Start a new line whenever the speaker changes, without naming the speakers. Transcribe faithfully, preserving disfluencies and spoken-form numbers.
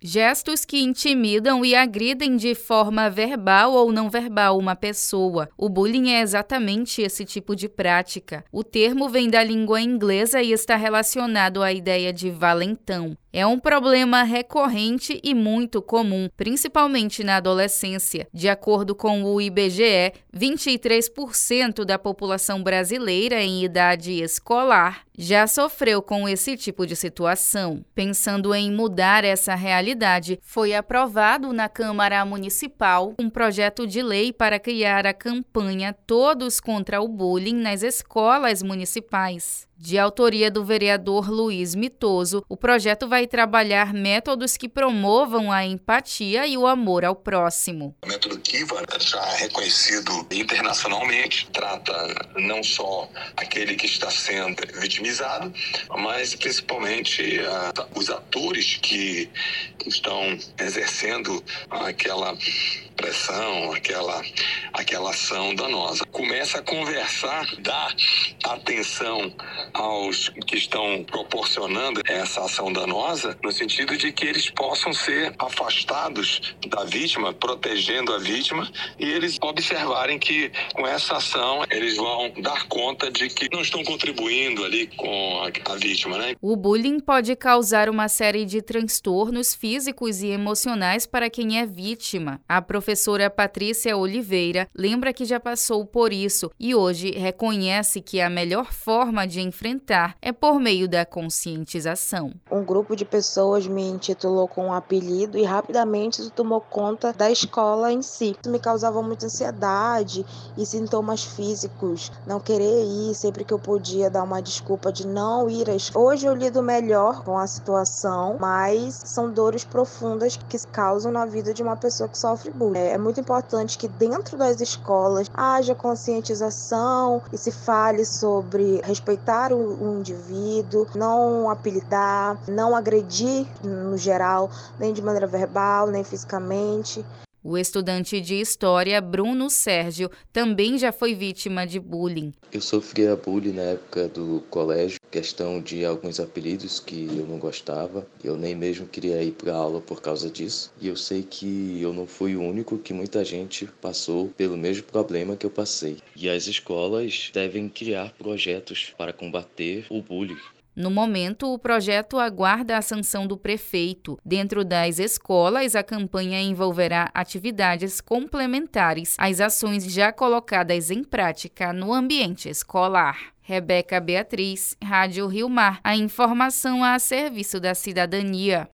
Gestos que intimidam e agridem de forma verbal ou não verbal uma pessoa. O bullying é exatamente esse tipo de prática. O termo vem da língua inglesa e está relacionado à ideia de valentão. É um problema recorrente e muito comum, principalmente na adolescência. De acordo com o I B G E, vinte e três por cento da população brasileira em idade escolar já sofreu com esse tipo de situação. Pensando em mudar essa realidade, foi aprovado na Câmara Municipal um projeto de lei para criar a campanha Todos contra o Bullying nas escolas municipais. De autoria do vereador Luiz Mitoso, o projeto vai trabalhar métodos que promovam a empatia e o amor ao próximo.
O método Kiva, já reconhecido internacionalmente, trata não só aquele que está sendo vitimizado, mas principalmente uh, os atores que estão exercendo aquela pressão, aquela, aquela ação danosa. Começa a conversar, dar atenção aos que estão proporcionando essa ação danosa, no sentido de que eles possam ser afastados da vítima, protegendo a vítima, e eles observarem que com essa ação eles vão dar conta de que não estão contribuindo ali com a, a vítima, né?
O bullying pode causar uma série de transtornos físicos e emocionais para quem é vítima. A professora Patrícia Oliveira lembra que já passou por isso e hoje reconhece que a melhor forma de enfrentar é por meio da conscientização.
Um grupo de pessoas me intitulou com um apelido e rapidamente isso tomou conta da escola em si. Isso me causava muita ansiedade e sintomas físicos, não querer ir, sempre que eu podia dar uma desculpa de não ir à escola. Hoje eu lido melhor com a situação, mas são dores profundas que se causam na vida de uma pessoa que sofre bullying. É muito importante que dentro das escolas haja conscientização e se fale sobre respeitar o indivíduo, não apelidar, não agredir no geral, nem de maneira verbal, nem fisicamente.
O estudante de História, Bruno Sérgio, também já foi vítima de bullying.
Eu sofria bullying na época do colégio, questão de alguns apelidos que eu não gostava. Eu nem mesmo queria ir para a aula por causa disso. E eu sei que eu não fui o único, que muita gente passou pelo mesmo problema que eu passei. E as escolas devem criar projetos para combater o bullying.
No momento, o projeto aguarda a sanção do prefeito. Dentro das escolas, a campanha envolverá atividades complementares às ações já colocadas em prática no ambiente escolar. Rebeca Beatriz, Rádio Rio Mar. A informação a serviço da cidadania.